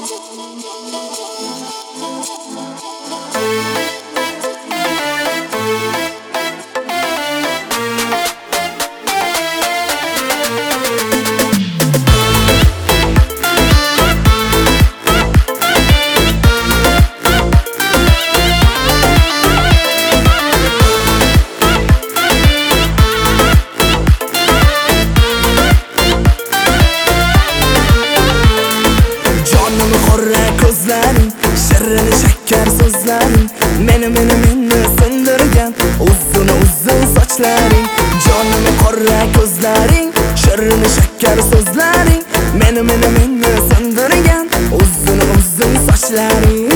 Shirin shakkar so'zlaring meni sindirgan, uzun sochlaring, jonimni qora ko'zlaring, shirin shakkar so'zlaring meni sindirgan, uzun sochlaring.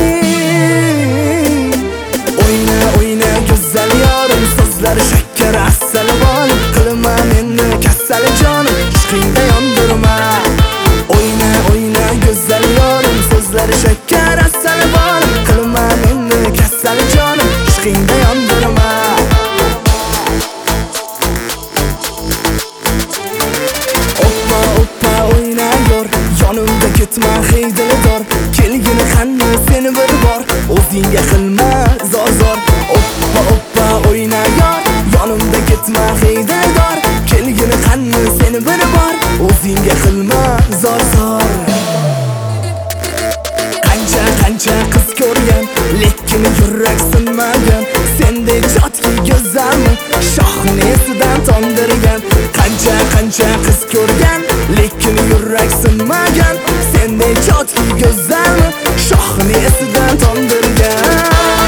Oyna go'zal yorim, so'zlari shakkar asal bolim, qilma meni kasal jonim, ishqingda yondirma. Oyna go'zal yorim, so'zlari shakkar asal bolim, qilma meni kasal jonim, ishqingda yondirma. Oppa oyna yor, yonimda ketma hey dilidor, kelgini qanni seni bir bor, o'zingga qilma zor. Oppa oyna yor, yonimda ketma hey dilidor, kelgini qanni seni bir bor, o'zingga qilma zor. Qancha qiz ko'rgan, lekin yurak sinmagan, sendek jotki go'zalmi shohni esidan tondirgan. Qancha qiz ko'rgan, lekin yurak sinmagan, sendek jotki go'zalmi shohni esidan tondirgan.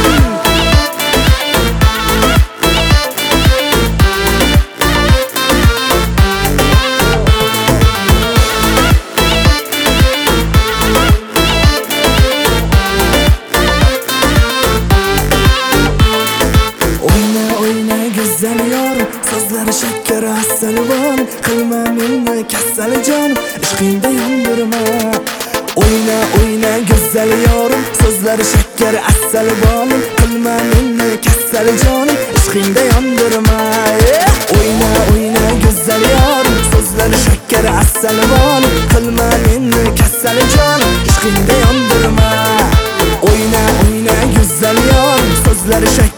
Go'zal yorim, so'zlari shakkar asal bolim, qilma meni kasal jonim, ishqingda yondirma. Oyna go'zal yorim, so'zlari shakkar asal bolim, qilma meni kasal jonim, ishqingda yondirma. Oyna go'zal yorim, so'zlari shakkar asal bolim, qilma meni kasal jonim, ishqingda yondirma. Oyna go'zal yorim, so'zlari shakkar